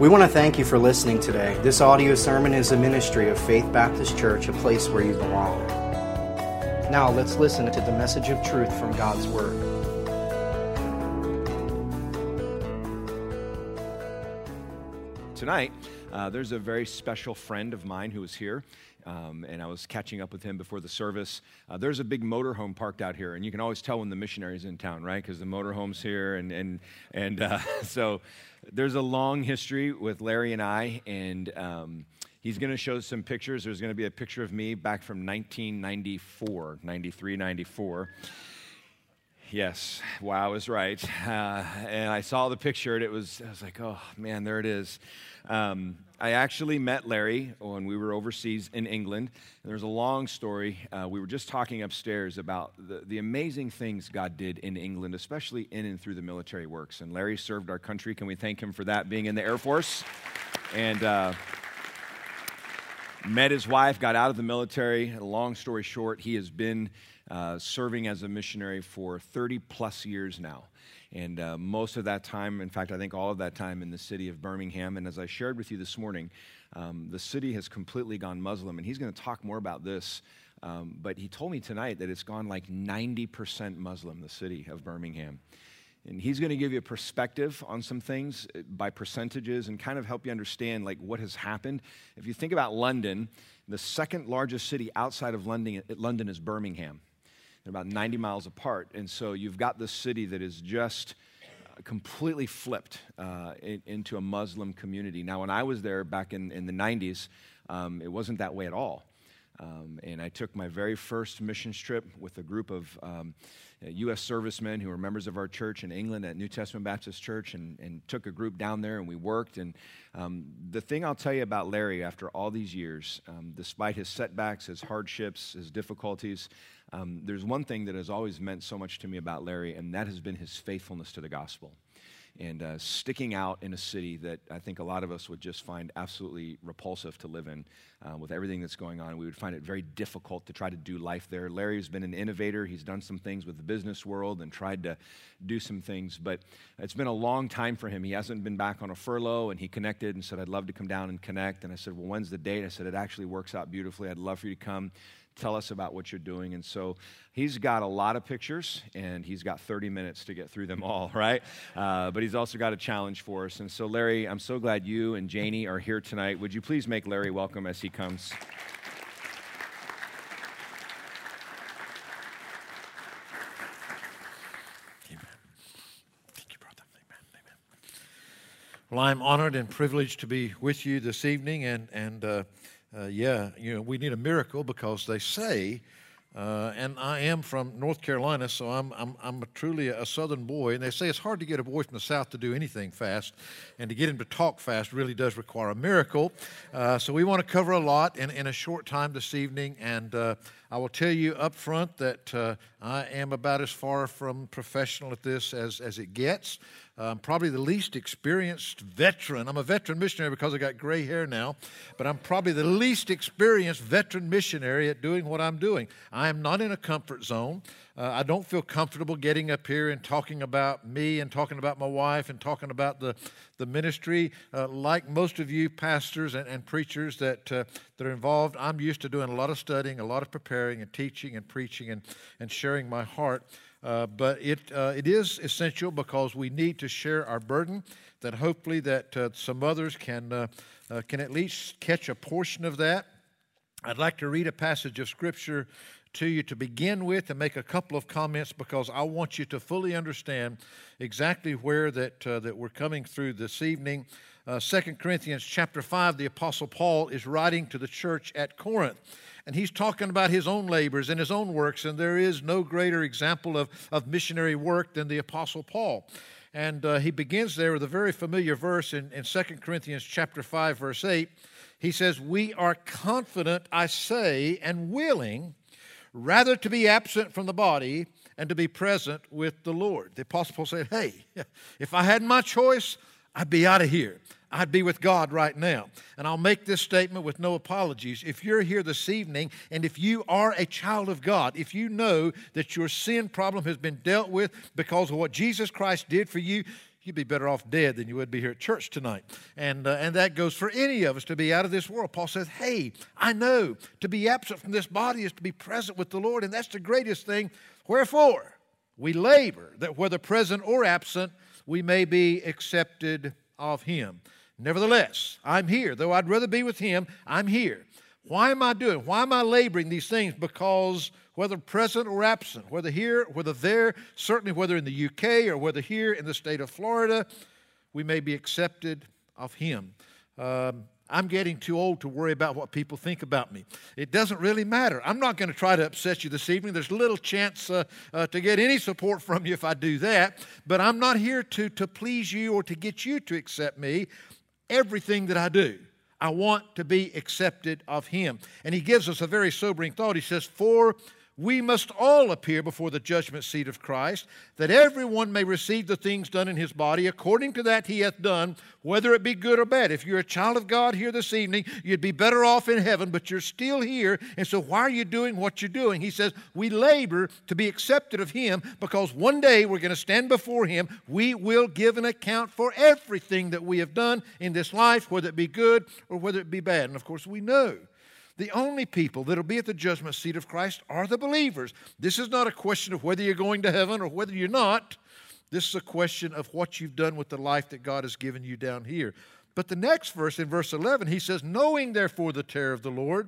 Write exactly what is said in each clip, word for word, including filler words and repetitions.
We want to thank you for listening today. This audio sermon is a ministry of Faith Baptist Church, a place where you belong. Now let's listen to the message of truth from God's Word. Tonight, uh, there's a very special friend of mine who is here, um, and I was catching up with him before the service. Uh, there's a big motorhome parked out here, and you can always tell when the missionary's in town, right? Because the motorhome's here, and and and uh, so there's a long history with Larry and I, and um, he's going to show some pictures. There's going to be a picture of me back from nineteen ninety-four, ninety-three, ninety-four. Yes, wow, I was right. Uh, and I saw the picture, and it was, I was like, oh, man, there it is. Um, I actually met Larry when we were overseas in England. And there's a long story. Uh, we were just talking upstairs about the, the amazing things God did in England, especially in and through the military works. And Larry served our country. Can we thank him for that, being in the Air Force? And uh, met his wife, got out of the military. Long story short, he has been Uh, serving as a missionary for thirty plus years now. And uh, most of that time, in fact, I think all of that time in the city of Birmingham. And as I shared with you this morning, um, the city has completely gone Muslim. And he's going to talk more about this. Um, but he told me tonight that it's gone like ninety percent Muslim, the city of Birmingham. And he's going to give you a perspective on some things by percentages and kind of help you understand like what has happened. If you think about London, the second largest city outside of London, London is Birmingham. They're about ninety miles apart. And so you've got this city that is just completely flipped uh, in, into a Muslim community. Now, when I was there back in, in the nineties, um, it wasn't that way at all. Um, and I took my very first missions trip with a group of um, U S servicemen who were members of our church in England at New Testament Baptist Church, and, and took a group down there, and we worked. And um, the thing I'll tell you about Larry after all these years, um, despite his setbacks, his hardships, his difficulties, um, there's one thing that has always meant so much to me about Larry, and that has been his faithfulness to the gospel. And uh, sticking out in a city that I think a lot of us would just find absolutely repulsive to live in uh, with everything that's going on. We would find it very difficult to try to do life there. Larry's been an innovator. He's done some things with the business world and tried to do some things, but it's been a long time for him. He hasn't been back on a furlough, and he connected and said, I'd love to come down and connect. And I said, well, when's the date? I said, it actually works out beautifully. I'd love for you to come. Tell us about what you're doing. And so he's got a lot of pictures, and he's got thirty minutes to get through them all, right? Uh, but he's also got a challenge for us. And so, Larry, I'm so glad you and Janie are here tonight. Would you please make Larry welcome as he comes? Amen. Thank you, brother. Amen. Amen. Well, I'm honored and privileged to be with you this evening, and and uh, Uh, yeah, you know, we need a miracle because they say, uh, and I am from North Carolina, so I'm I'm I'm a truly a Southern boy, and they say it's hard to get a boy from the South to do anything fast, and to get him to talk fast really does require a miracle. Uh, so we want to cover a lot in, in a short time this evening, and uh, I will tell you up front that uh, I am about as far from professional at this as, as it gets. I'm probably the least experienced veteran. I'm a veteran missionary because I got gray hair now, but I'm probably the least experienced veteran missionary at doing what I'm doing. I am not in a comfort zone. Uh, I don't feel comfortable getting up here and talking about me and talking about my wife and talking about the, the ministry. Uh, like most of you pastors and, and preachers that, uh, that are involved, I'm used to doing a lot of studying, a lot of preparing and teaching and preaching and, and sharing my heart. Uh, but it uh, it is essential because we need to share our burden, that hopefully that uh, some others can uh, uh, can at least catch a portion of that. I'd like to read a passage of Scripture to you to begin with and make a couple of comments because I want you to fully understand exactly where that uh, that we're coming through this evening. Uh, Second Corinthians chapter five, the Apostle Paul is writing to the church at Corinth. And he's talking about his own labors and his own works, and there is no greater example of, of missionary work than the Apostle Paul. And uh, he begins there with a very familiar verse in, in Second Corinthians chapter five, verse eight. He says, we are confident, I say, and willing, rather to be absent from the body and to be present with the Lord. The Apostle Paul said, hey, if I had my choice, I'd be out of here. I'd be with God right now. And I'll make this statement with no apologies. If you're here this evening and if you are a child of God, if you know that your sin problem has been dealt with because of what Jesus Christ did for you, you'd be better off dead than you would be here at church tonight. And, uh, and that goes for any of us to be out of this world. Paul says, hey, I know to be absent from this body is to be present with the Lord, and that's the greatest thing. Wherefore, we labor that whether present or absent, we may be accepted of Him. Nevertheless, I'm here. Though I'd rather be with Him, I'm here. Why am I doing? Why am I laboring these things? Because whether present or absent, whether here, whether there, certainly whether in the U K or whether here in the state of Florida, we may be accepted of Him. Um, I'm getting too old to worry about what people think about me. It doesn't really matter. I'm not going to try to upset you this evening. There's little chance uh, uh, to get any support from you if I do that. But I'm not here to, to please you or to get you to accept me. Everything that I do, I want to be accepted of Him. And he gives us a very sobering thought. He says, for we must all appear before the judgment seat of Christ, that everyone may receive the things done in his body according to that he hath done, whether it be good or bad. If you're a child of God here this evening, you'd be better off in heaven, but you're still here, and so why are you doing what you're doing? He says, we labor to be accepted of Him, because one day we're going to stand before Him. We will give an account for everything that we have done in this life, whether it be good or whether it be bad. And of course, we know the only people that will be at the judgment seat of Christ are the believers. This is not a question of whether you're going to heaven or whether you're not. This is a question of what you've done with the life that God has given you down here. But the next verse, in verse eleven, he says, knowing therefore the terror of the Lord,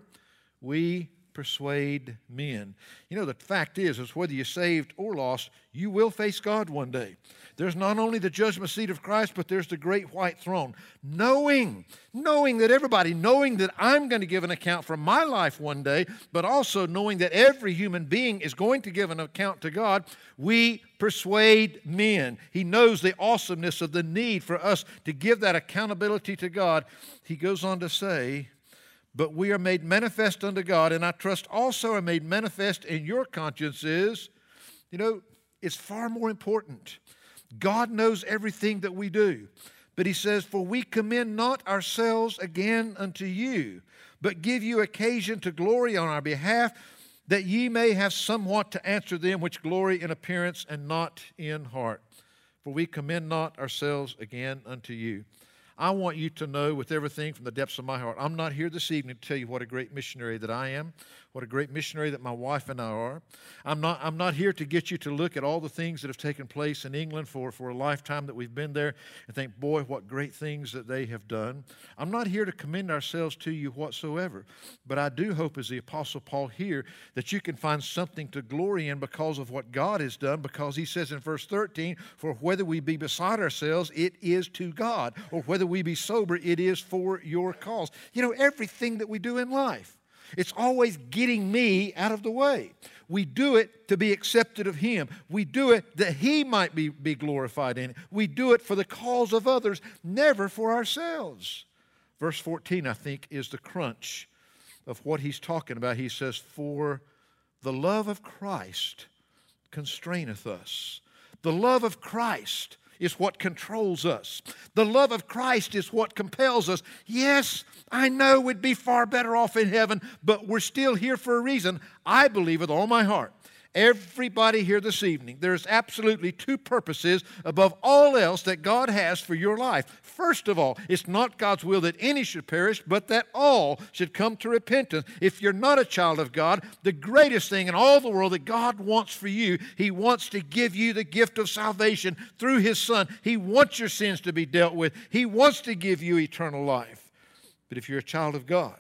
we persuade men. You know, the fact is, is whether you're saved or lost, you will face God one day. There's not only the judgment seat of Christ, but there's the great white throne. Knowing, knowing that everybody, knowing that I'm going to give an account for my life one day, but also knowing that every human being is going to give an account to God, we persuade men. He knows the awesomeness of the need for us to give that accountability to God. He goes on to say, but we are made manifest unto God, and I trust also are made manifest in your consciences. You know, it's far more important. God knows everything that we do. But he says, for we commend not ourselves again unto you, but give you occasion to glory on our behalf, that ye may have somewhat to answer them which glory in appearance and not in heart. For we commend not ourselves again unto you. I want you to know with everything from the depths of my heart, I'm not here this evening to tell you what a great missionary that I am, what a great missionary that my wife and I are. I'm not, I'm not here to get you to look at all the things that have taken place in England for, for a lifetime that we've been there and think, boy, what great things that they have done. I'm not here to commend ourselves to you whatsoever. But I do hope, as the Apostle Paul here, that you can find something to glory in because of what God has done, because he says in verse thirteen, for whether we be beside ourselves, it is to God, or whether we be sober, it is for your cause. You know, everything that we do in life, it's always getting me out of the way. We do it to be accepted of Him. We do it that He might be, be glorified in it. We do it for the cause of others, never for ourselves. Verse fourteen, I think, is the crunch of what he's talking about. He says, for the love of Christ constraineth us. The love of Christ is what controls us. The love of Christ is what compels us. Yes, I know we'd be far better off in heaven, but we're still here for a reason. I believe with all my heart. Everybody here this evening, there's absolutely two purposes above all else that God has for your life. First of all, it's not God's will that any should perish, but that all should come to repentance. If you're not a child of God, the greatest thing in all the world that God wants for you, He wants to give you the gift of salvation through His Son. He wants your sins to be dealt with. He wants to give you eternal life. But if you're a child of God,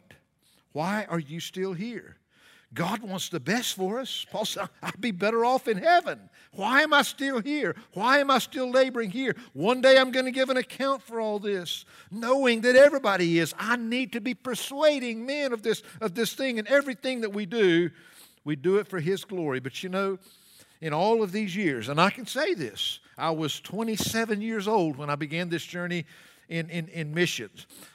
why are you still here? God wants the best for us. Paul said, I'd be better off in heaven. Why am I still here? Why am I still laboring here? One day I'm going to give an account for all this. Knowing that everybody is, I need to be persuading men of this, of this thing, and everything that we do, we do it for His glory. But you know, in all of these years, and I can say this, I was twenty-seven years old when I began this journey In, in, in missions.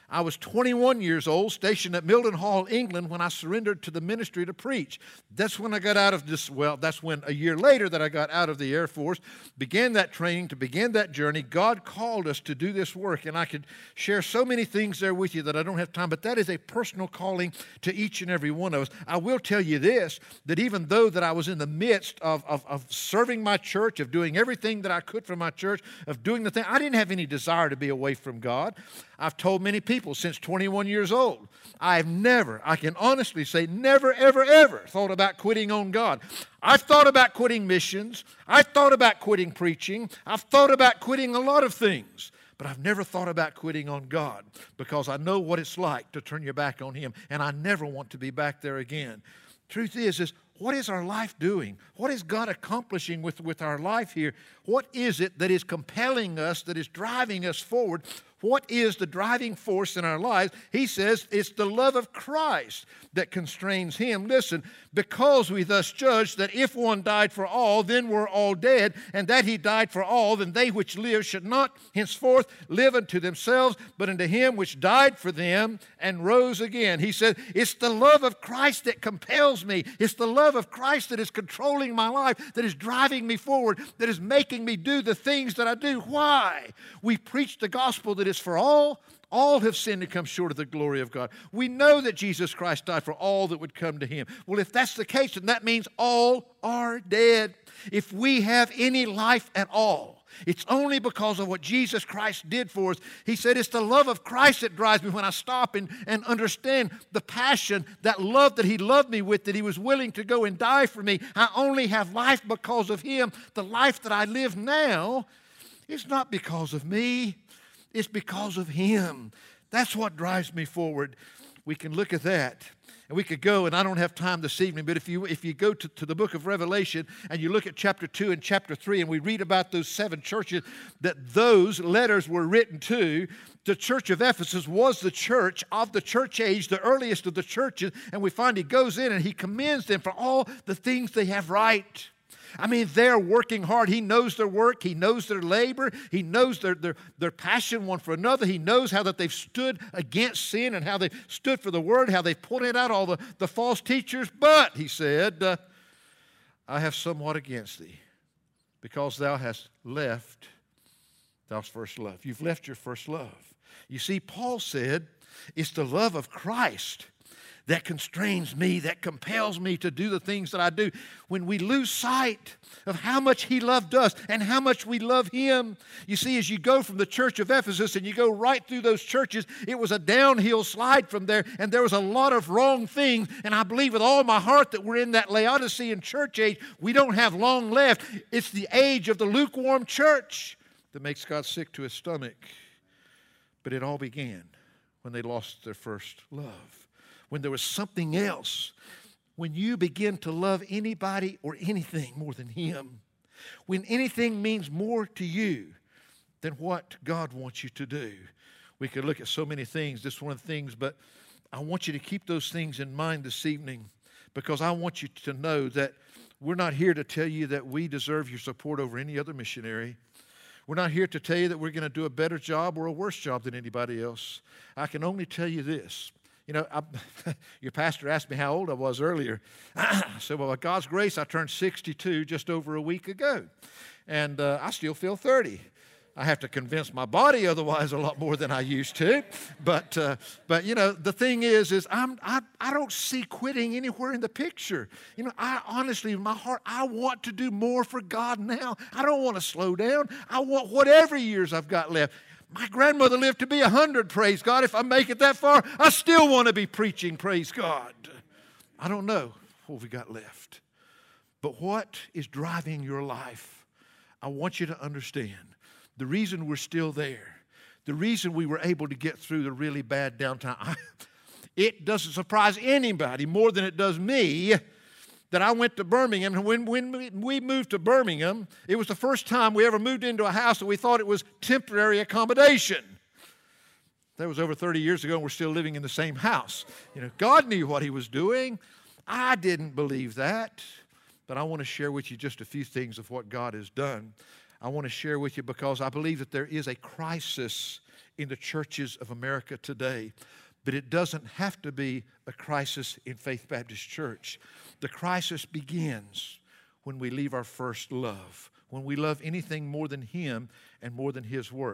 I was twenty-one years old, stationed at Mildenhall, England, when I surrendered to the ministry to preach. That's when I got out of this, well, that's when a year later that I got out of the Air Force, began that training, to begin that journey. God called us to do this work, and I could share so many things there with you that I don't have time, but that is a personal calling to each and every one of us. I will tell you this, that even though that I was in the midst of, of, of serving my church, of doing everything that I could for my church, of doing the thing, I didn't have any desire to be away from God. I've told many people since twenty-one years old, I have never, I can honestly say, never, ever, ever thought about quitting on God. I've thought about quitting missions. I've thought about quitting preaching. I've thought about quitting a lot of things. But I've never thought about quitting on God, because I know what it's like to turn your back on Him, and I never want to be back there again. Truth is, is what is our life doing? What is God accomplishing with, with our life here? What is it that is compelling us, that is driving us forward? What is the driving force in our lives? He says it's the love of Christ that constrains Him. Listen, because we thus judge that if one died for all, then we're all dead, and that He died for all, then they which live should not henceforth live unto themselves, but unto Him which died for them and rose again. He said, it's the love of Christ that compels me. It's the love of Christ that is controlling my life, that is driving me forward, that is making me do the things that I do. Why? We preach the gospel that is for all. All have sinned and come short of the glory of God. We know that Jesus Christ died for all that would come to Him. Well, if that's the case, then that means all are dead. If we have any life at all, it's only because of what Jesus Christ did for us. He said, it's the love of Christ that drives me when I stop and, and understand the passion, that love that He loved me with, that He was willing to go and die for me. I only have life because of Him. The life that I live now is not because of me. It's because of Him. That's what drives me forward. We can look at that. And we could go, and I don't have time this evening, but if you if you go to, to the book of Revelation and you look at chapter two and chapter three, and we read about those seven churches that those letters were written to, the church of Ephesus was the church of the church age, the earliest of the churches, and we find he goes in and he commends them for all the things they have right. I mean, they're working hard. He knows their work. He knows their labor. He knows their, their, their passion one for another. He knows how that they've stood against sin and how they've stood for the word, how they've pointed out all the, the false teachers. But, he said, uh, I have somewhat against thee, because thou hast left thy first love. You've left your first love. You see, Paul said, it's the love of Christ that constrains me, that compels me to do the things that I do. When we lose sight of how much He loved us and how much we love Him. You see, as you go from the church of Ephesus and you go right through those churches, it was a downhill slide from there, and there was a lot of wrong things. And I believe with all my heart that we're in that Laodicean church age. We don't have long left. It's the age of the lukewarm church that makes God sick to His stomach. But it all began when they lost their first love. When there was something else, when you begin to love anybody or anything more than Him, when anything means more to you than what God wants you to do. We could look at so many things, this is one of the things, but I want you to keep those things in mind this evening, because I want you to know that we're not here to tell you that we deserve your support over any other missionary. We're not here to tell you that we're going to do a better job or a worse job than anybody else. I can only tell you this. You know, I, your pastor asked me how old I was earlier. I said, well, by God's grace, I turned sixty-two just over a week ago. And uh, I still feel thirty. I have to convince my body otherwise a lot more than I used to. But, uh, but you know, the thing is, is I'm, I, I don't see quitting anywhere in the picture. You know, I honestly, in my heart, I want to do more for God now. I don't want to slow down. I want whatever years I've got left. My grandmother lived to be a hundred, praise God. If I make it that far, I still want to be preaching, praise God. I don't know what we got left. But what is driving your life? I want you to understand the reason we're still there, the reason we were able to get through the really bad downtime. I, it doesn't surprise anybody more than it does me that I went to Birmingham, and when, when we moved to Birmingham, it was the first time we ever moved into a house that we thought it was temporary accommodation. That was over thirty years ago, and we're still living in the same house. You know, God knew what He was doing. I didn't believe that, but I want to share with you just a few things of what God has done. I want to share with you because I believe that there is a crisis in the churches of America today. But it doesn't have to be a crisis in Faith Baptist Church. The crisis begins when we leave our first love, when we love anything more than Him and more than His work.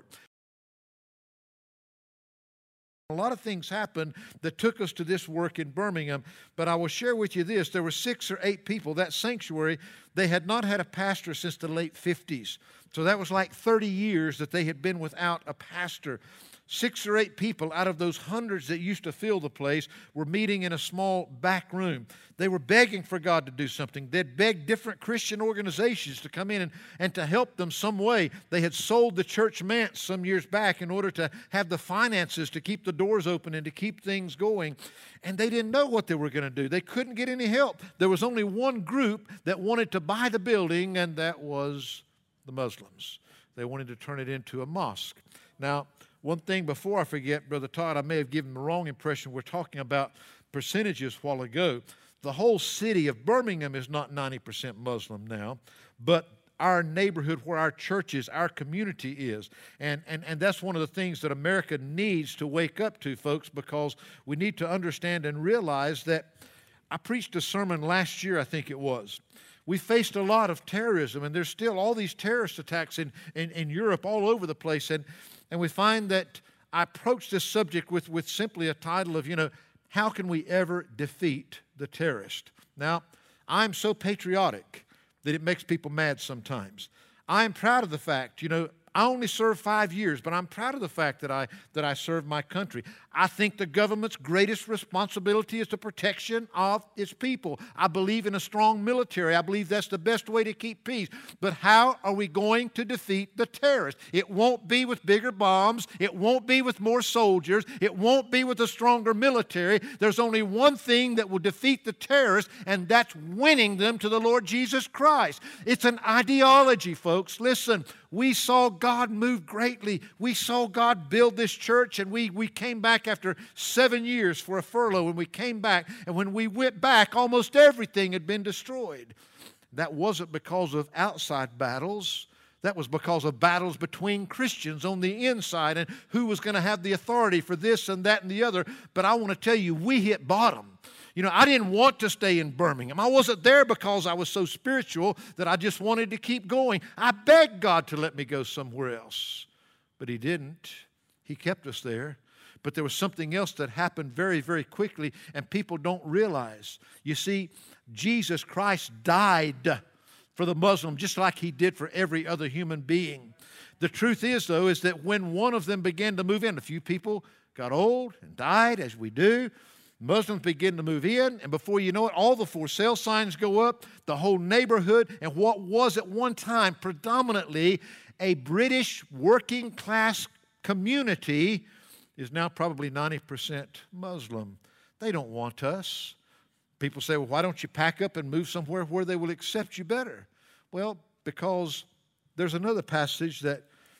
A lot of things happened that took us to this work in Birmingham, but I will share with you this. There were six or eight people. That sanctuary, they had not had a pastor since the late fifties. So that was like thirty years that they had been without a pastor. Six or eight people out of those hundreds that used to fill the place were meeting in a small back room. They were begging for God to do something. They'd begged different Christian organizations to come in and, and to help them some way. They had sold the church manse some years back in order to have the finances to keep the doors open and to keep things going. And they didn't know what they were going to do. They couldn't get any help. There was only one group that wanted to buy the building, and that was the Muslims. They wanted to turn it into a mosque. Now, one thing before I forget, Brother Todd, I may have given the wrong impression. We're talking about percentages a while ago. The whole city of Birmingham is not ninety percent Muslim now, but our neighborhood where our church is, our community is. And, and, and that's one of the things that America needs to wake up to, folks, because we need to understand and realize that I preached a sermon last year, I think it was. We faced a lot of terrorism, and there's still all these terrorist attacks in, in, in Europe all over the place. And And we find that I approach this subject with, with simply a title of, you know, how can we ever defeat the terrorist? Now, I'm so patriotic that it makes people mad sometimes. I'm proud of the fact, you know, I only served five years, but I'm proud of the fact that I that I served my country. I think the government's greatest responsibility is the protection of its people. I believe in a strong military. I believe that's the best way to keep peace. But how are we going to defeat the terrorists? It won't be with bigger bombs. It won't be with more soldiers. It won't be with a stronger military. There's only one thing that will defeat the terrorists, and that's winning them to the Lord Jesus Christ. It's an ideology, folks. Listen, we saw God move greatly. We saw God build this church, and we, we came back after seven years for a furlough, and we came back, and when we went back, almost everything had been destroyed. That wasn't because of outside battles. That was because of battles between Christians on the inside and who was going to have the authority for this and that and the other. But I want to tell you, we hit bottom. You know, I didn't want to stay in Birmingham. I wasn't there because I was so spiritual that I just wanted to keep going. I begged God to let me go somewhere else, but He didn't. He kept us there. But there was something else that happened very, very quickly, and people don't realize. You see, Jesus Christ died for the Muslim just like He did for every other human being. The truth is, though, is that when one of them began to move in, a few people got old and died, as we do. Muslims begin to move in, and before you know it, all the for sale signs go up, the whole neighborhood, and what was at one time predominantly a British working class community is now probably ninety percent Muslim. They don't want us. People say, well, why don't you pack up and move somewhere where they will accept you better? Well, because there's another passage that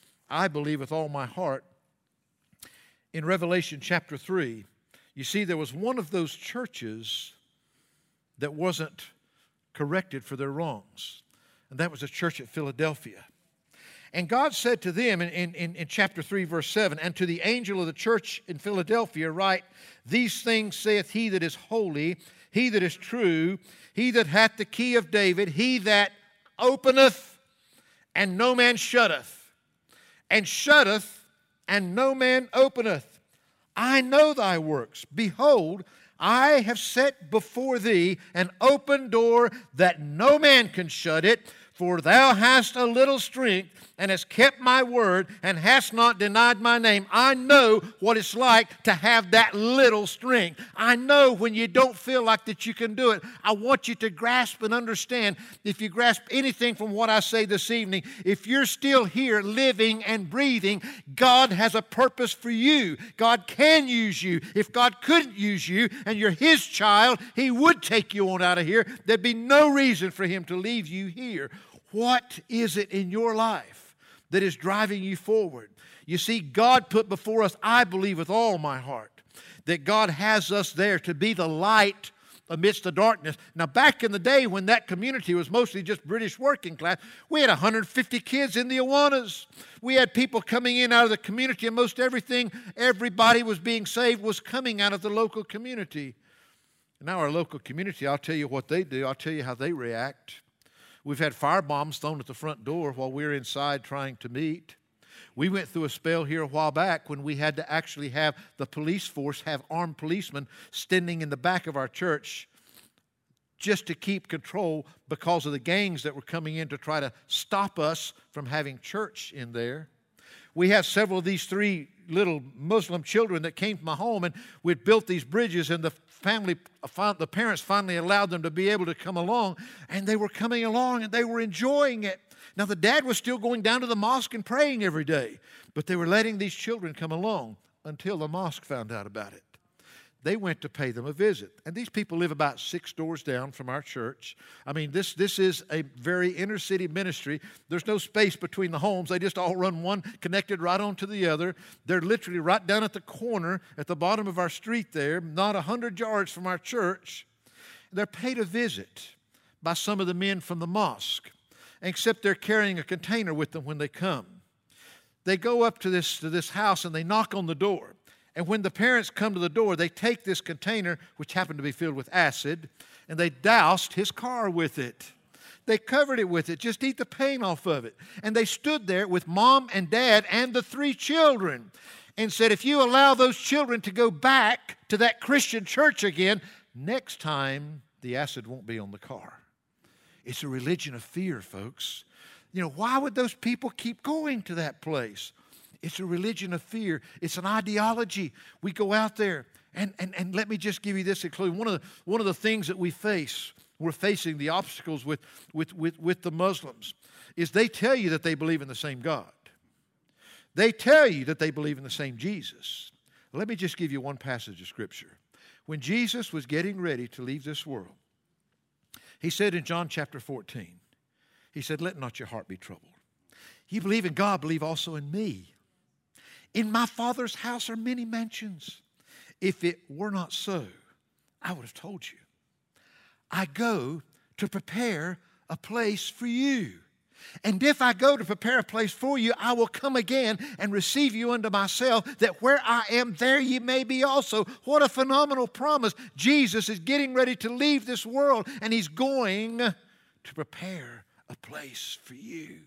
I believe with all my heart in Revelation chapter three. You see, there was one of those churches that wasn't corrected for their wrongs, and that was a church at Philadelphia. And God said to them in, in, in chapter three, verse seven, and to the angel of the church in Philadelphia write, these things saith he that is holy, he that is true, he that hath the key of David, he that openeth, and no man shutteth, and shutteth, and no man openeth. I know thy works. Behold, I have set before thee an open door that no man can shut it. For thou hast a little strength, and hast kept my word, and hast not denied my name. I know what it's like to have that little strength. I know when you don't feel like that you can do it. I want you to grasp and understand, if you grasp anything from what I say this evening, if you're still here living and breathing, God has a purpose for you. God can use you. If God couldn't use you and you're His child, He would take you on out of here. There'd be no reason for Him to leave you here. What is it in your life that is driving you forward? You see, God put before us, I believe with all my heart, that God has us there to be the light amidst the darkness. Now, back in the day when that community was mostly just British working class, we had one hundred fifty kids in the Awanas. We had people coming in out of the community, and most everything, everybody was being saved was coming out of the local community. Now our local community, I'll tell you what they do. I'll tell you how they react. We've had fire bombs thrown at the front door while we were inside trying to meet. We went through a spell here a while back when we had to actually have the police force, have armed policemen standing in the back of our church just to keep control because of the gangs that were coming in to try to stop us from having church in there. We have several of these three little Muslim children that came to my home, and we'd built these bridges, and the family, the parents finally allowed them to be able to come along, and they were coming along, and they were enjoying it. Now, the dad was still going down to the mosque and praying every day, but they were letting these children come along until the mosque found out about it. They went to pay them a visit. And these people live about six doors down from our church. I mean, this, this is a very inner city ministry. There's no space between the homes. They just all run one connected right onto the other. They're literally right down at the corner at the bottom of our street there, not a hundred yards from our church. They're paid a visit by some of the men from the mosque, except they're carrying a container with them when they come. They go up to this, to this house and they knock on the door. And when the parents come to the door, they take this container, which happened to be filled with acid, and they doused his car with it. They covered it with it, just eat the paint off of it. And they stood there with mom and dad and the three children and said, if you allow those children to go back to that Christian church again, next time the acid won't be on the car. It's a religion of fear, folks. You know, why would those people keep going to that place? It's a religion of fear. It's an ideology. We go out there, and, and, and let me just give you this including one of the, one of the things that we face, we're facing the obstacles with, with, with, with the Muslims, is they tell you that they believe in the same God. They tell you that they believe in the same Jesus. Let me just give you one passage of Scripture. When Jesus was getting ready to leave this world, He said in John chapter fourteen, He said, let not your heart be troubled. You believe in God, believe also in me. In my Father's house are many mansions. If it were not so, I would have told you. I go to prepare a place for you. And if I go to prepare a place for you, I will come again and receive you unto myself, that where I am, there ye may be also. What a phenomenal promise. Jesus is getting ready to leave this world, and He's going to prepare a place for you.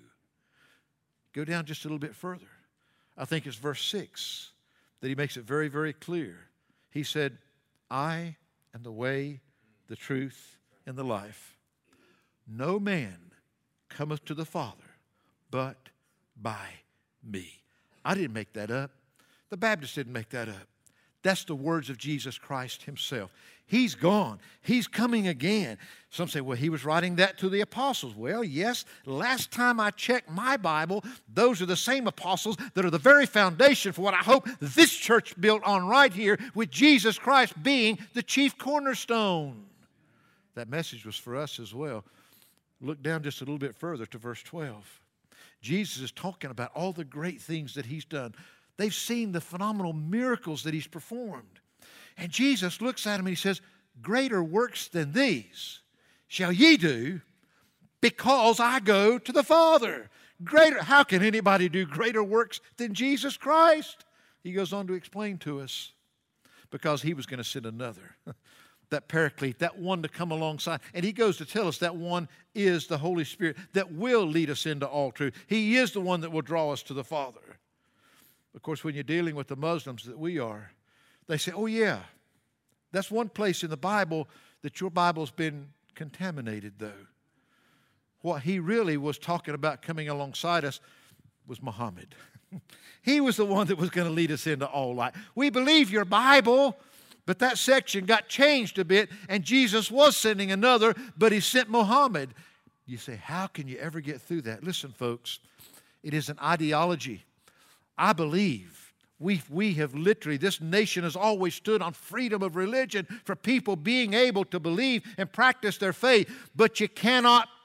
Go down just a little bit further. I think it's verse six that He makes it very, very clear. He said, I am the way, the truth, and the life. No man cometh to the Father but by me. I didn't make that up. The Baptists didn't make that up. That's the words of Jesus Christ Himself. He's gone. He's coming again. Some say, well, He was writing that to the apostles. Well, yes, last time I checked my Bible, those are the same apostles that are the very foundation for what I hope this church built on right here, with Jesus Christ being the chief cornerstone. That message was for us as well. Look down just a little bit further to verse twelve. Jesus is talking about all the great things that He's done. They've seen the phenomenal miracles that He's performed. And Jesus looks at them and He says, greater works than these shall ye do, because I go to the Father. Greater, how can anybody do greater works than Jesus Christ? He goes on to explain to us, because He was going to send another, that paraclete, that one to come alongside. And He goes to tell us that one is the Holy Spirit that will lead us into all truth. He is the one that will draw us to the Father. Of course, when you're dealing with the Muslims that we are, they say, oh yeah, that's one place in the Bible that your Bible's been contaminated though. What he really was talking about coming alongside us was Muhammad. He was the one that was going to lead us into all light. We believe your Bible, but that section got changed a bit, and Jesus was sending another, but He sent Muhammad. You say, how can you ever get through that? Listen, folks, it is an ideology. I believe we we have literally, this nation has always stood on freedom of religion for people being able to believe and practice their faith. But you cannot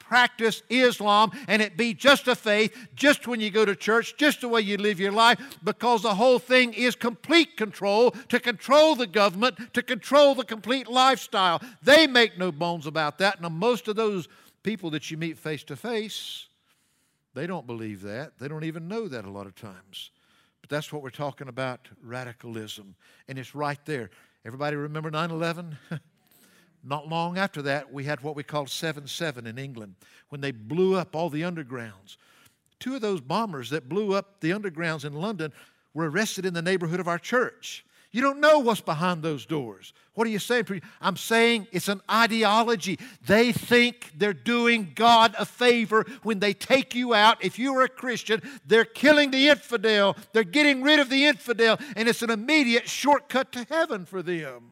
practice Islam and it be just a faith, just when you go to church, just the way you live your life, because the whole thing is complete control, to control the government, to control the complete lifestyle. They make no bones about that. Now, most of those people that you meet face to face, they don't believe that. They don't even know that a lot of times. But that's what we're talking about, radicalism. And it's right there. Everybody remember nine eleven? Not long after that, we had what we called seven seven in England, when they blew up all the undergrounds. Two of those bombers that blew up the undergrounds in London were arrested in the neighborhood of our church. You don't know what's behind those doors. What are you saying? I'm saying it's an ideology. They think they're doing God a favor when they take you out. If you are a Christian, they're killing the infidel. They're getting rid of the infidel, and it's an immediate shortcut to heaven for them.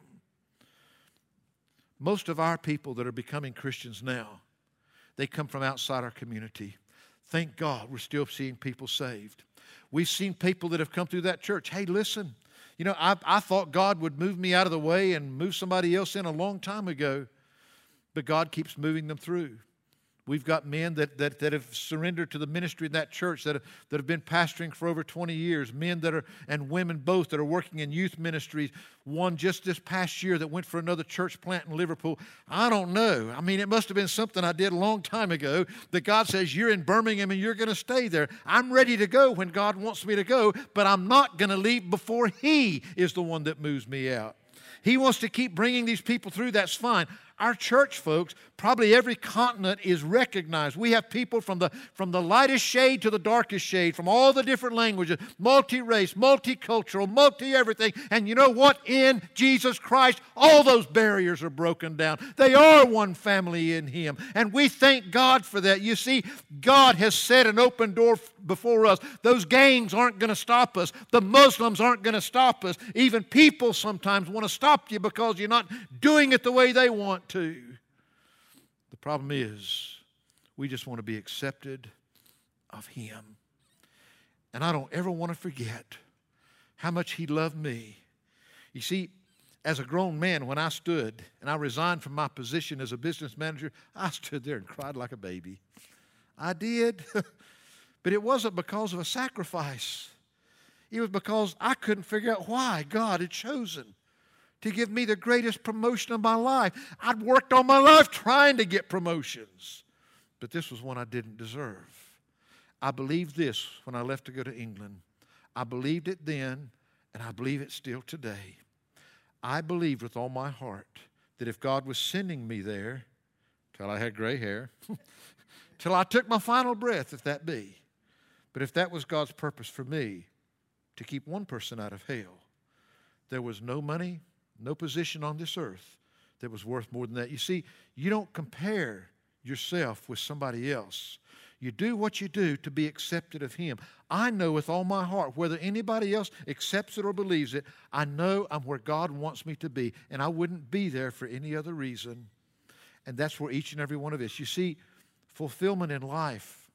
Most of our people that are becoming Christians now, they come from outside our community. Thank God we're still seeing people saved. We've seen people that have come through that church. Hey, listen, you know, I, I thought God would move me out of the way and move somebody else in a long time ago, but God keeps moving them through. We've got men that, that, that have surrendered to the ministry in that church that have, that have been pastoring for over twenty years, men that are, and women both, that are working in youth ministries. One just this past year that went for another church plant in Liverpool. I don't know. I mean, it must have been something I did a long time ago that God says, you're in Birmingham and you're going to stay there. I'm ready to go when God wants me to go, but I'm not going to leave before He is the one that moves me out. He wants to keep bringing these people through. That's fine. Our church, folks, probably every continent is recognized. We have people from the, from the lightest shade to the darkest shade, from all the different languages, multi-race, multicultural, multi-everything. And you know what? In Jesus Christ, all those barriers are broken down. They are one family in Him. And we thank God for that. You see, God has set an open door before us. Those gangs aren't going to stop us. The Muslims aren't going to stop us. Even people sometimes want to stop you because you're not doing it the way they want to. The problem is, we just want to be accepted of Him. And I don't ever want to forget how much He loved me. You see, as a grown man, when I stood and I resigned from my position as a business manager, I stood there and cried like a baby. I did. But it wasn't because of a sacrifice. It was because I couldn't figure out why God had chosen to give me the greatest promotion of my life. I'd worked all my life trying to get promotions, but this was one I didn't deserve. I believed this when I left to go to England. I believed it then, and I believe it still today. I believed with all my heart that if God was sending me there, till I had gray hair, till I took my final breath, if that be, but if that was God's purpose for me, to keep one person out of hell, there was no money, no position on this earth that was worth more than that. You see, you don't compare yourself with somebody else. You do what you do to be accepted of Him. I know with all my heart, whether anybody else accepts it or believes it, I know I'm where God wants me to be, and I wouldn't be there for any other reason. And that's where each and every one of us, you see, fulfillment in life,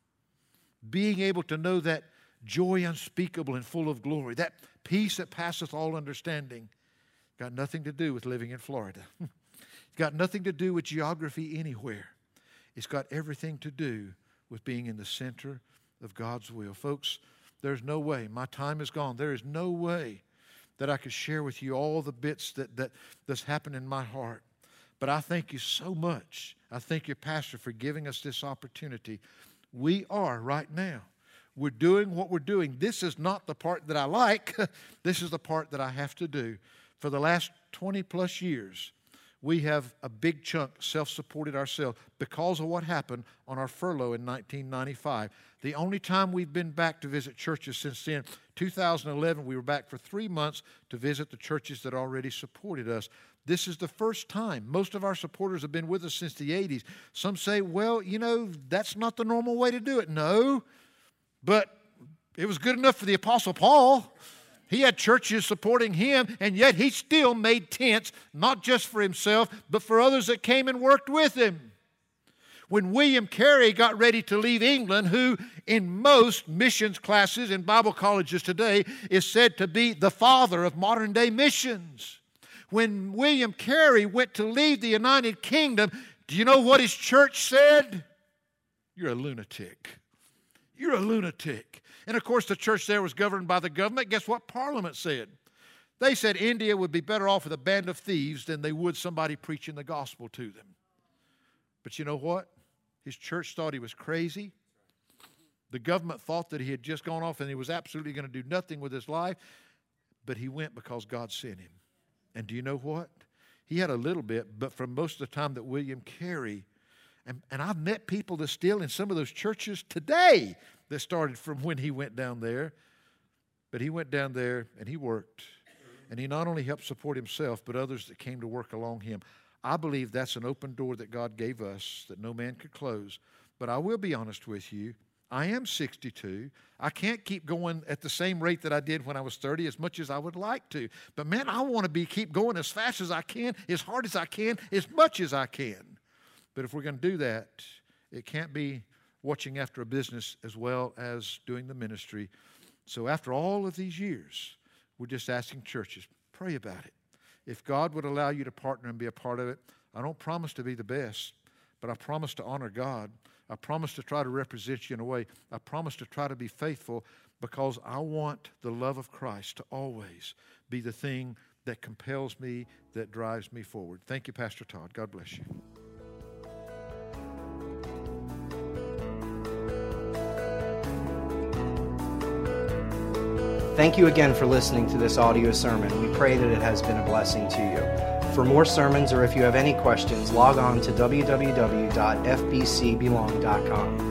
being able to know that joy unspeakable and full of glory, that peace that passeth all understanding, got nothing to do with living in Florida. It's got nothing to do with geography anywhere. It's got everything to do with being in the center of God's will. Folks, there's no way. My time is gone. There is no way that I could share with you all the bits that, that that's happened in my heart. But I thank you so much. I thank your pastor for giving us this opportunity. We are right now. We're doing what we're doing. This is not the part that I like. This is the part that I have to do. For the last twenty plus years, we have a big chunk self-supported ourselves because of what happened on our furlough in nineteen ninety-five. The only time we've been back to visit churches since then, two thousand eleven, we were back for three months to visit the churches that already supported us. This is the first time. Most of our supporters have been with us since the eighties. Some say, well, you know, that's not the normal way to do it. No, but it was good enough for the Apostle Paul. He had churches supporting him, and yet he still made tents, not just for himself, but for others that came and worked with him. When William Carey got ready to leave England, who in most missions classes in Bible colleges today is said to be the father of modern day missions. When William Carey went to leave the United Kingdom, do you know what his church said? you're a lunatic. You're a lunatic. And of course, the church there was governed by the government. Guess what Parliament said? They said India would be better off with a band of thieves than they would somebody preaching the gospel to them. But you know what? His church thought he was crazy. The government thought that he had just gone off and he was absolutely going to do nothing with his life. But he went because God sent him. And do you know what? He had a little bit, but for most of the time that William Carey, and, and I've met people that still in some of those churches today that started from when he went down there. But he went down there and he worked. And he not only helped support himself, but others that came to work along him. I believe that's an open door that God gave us that no man could close. But I will be honest with you. I am sixty-two. I can't keep going at the same rate that I did when I was thirty as much as I would like to. But man, I want to be keep going as fast as I can, as hard as I can, as much as I can. But if we're going to do that, it can't be watching after a business as well as doing the ministry. So after all of these years, we're just asking churches, pray about it. If God would allow you to partner and be a part of it, I don't promise to be the best, but I promise to honor God. I promise to try to represent you in a way. I promise to try to be faithful because I want the love of Christ to always be the thing that compels me, that drives me forward. Thank you, Pastor Todd. God bless you. Thank you again for listening to this audio sermon. We pray that it has been a blessing to you. For more sermons or if you have any questions, log on to w w w dot f b c belong dot com.